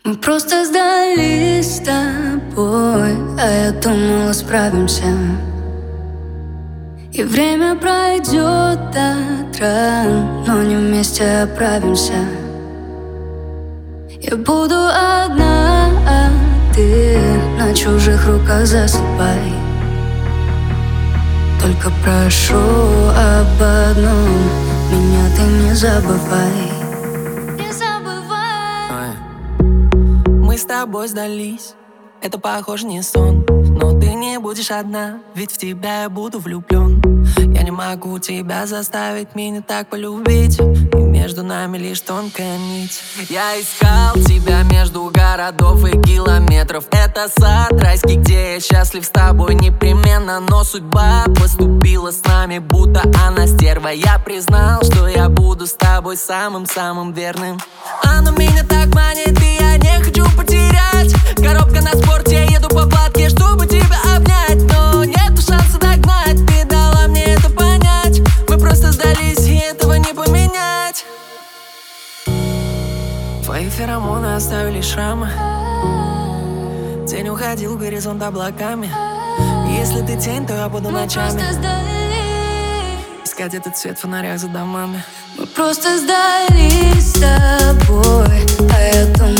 Мы просто сдались с тобой, а я думала, справимся. И время пройдет от ран, но не вместе оправимся. Я буду одна, а ты на чужих руках засыпай. Только прошу об одном, меня ты не забывай. Не забывай. Мы с тобой сдались, это похоже не сон. Но ты не будешь одна, ведь в тебя я буду влюблен. Я не могу тебя заставить меня так полюбить, и между нами лишь тонкая нить. Я искал тебя между городов и километров. Это сад райский, где я счастлив с тобой непременно. Но судьба поступила с нами, будто она стерва. Я признал, что я буду с тобой самым-самым верным. Она меня так манит, и я не хочу потерять. Коробка на спорте, еду по платке, чтобы тебя обнять. Но нету шанса догнать, ты дала мне это понять. Мы просто сдались, и этого не поменять. Твои феромоны оставили шрамы. Тень уходил в горизонт облаками. Если ты тень, то я буду ночами искать этот свет в фонарях за домами. Мы просто сдались с тобой, а я думала,